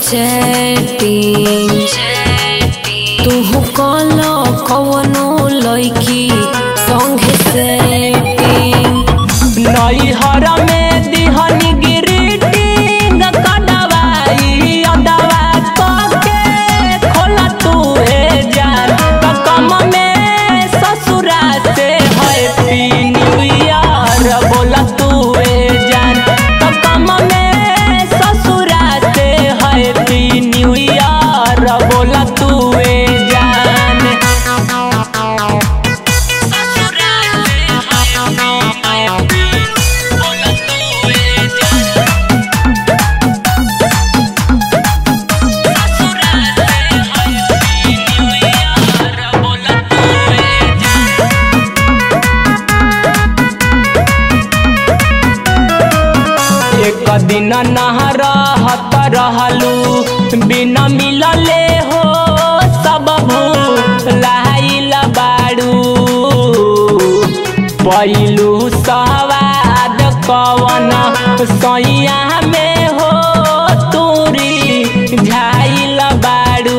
Chatting तू कलो कवनो लड़की संगे सेटिंग नैहर में दिहनी ग्रीटिंग कदवाई अदवा के खोला तू जान कम में ससुरा से हैप्पी न्यू ईयर बोला तू जान कम में ससुरा से हैप्पी न्यू ईयर बोला तू एक दिन नहरत रहलू बिना मिलले हो सब भूलाइल बाड़ू पहिलू सवाद कवन सैया में हो तूरी झाइल बाड़ू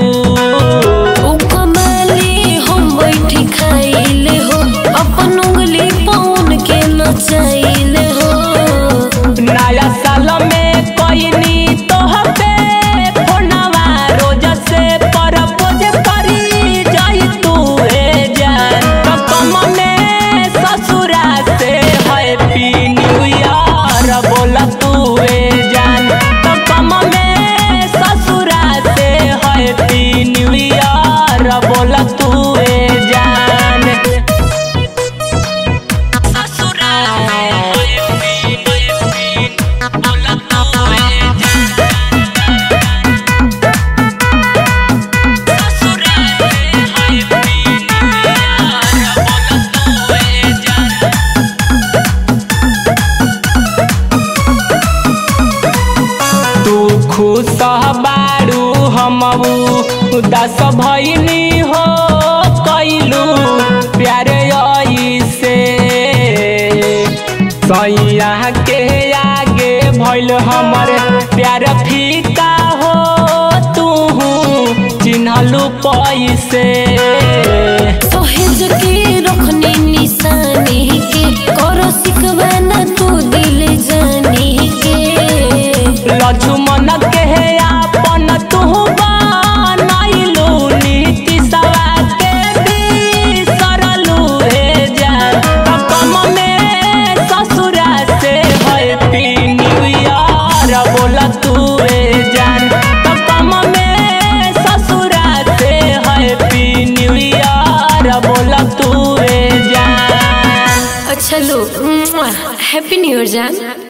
हम बैठी खाइले हो अपन उंगली पौन के नचाइले हो नया साल में कोइनी तोहपे फोनवा रोज से परपोज करी जाई तू जान कम में ससुरा से हैप्पी न्यू ईयर बोला तू जान कम में ससुरा से हैप्पी न्यू ईयर बोला तू जान ससुरा खुश बारू हम उदास भइनी हो कैलू प्यारे से सैया के आगे भइल हमर प्यार फीका हो तू चिन्हलू पैसे सहेज के रखनी निशानी के करो सिकवाना तू दिल जानी के लक्ष्मण के आपन तू बनैलू नीति सवा के बिसरलू जान कम में ससुरा से हैप्पी न्यू ईयर बोला तू जान कम में ससुरा से हैप्पी न्यू ईयर बोला तू जान। अच्छा लो हैप्पी न्यू ईयर जान।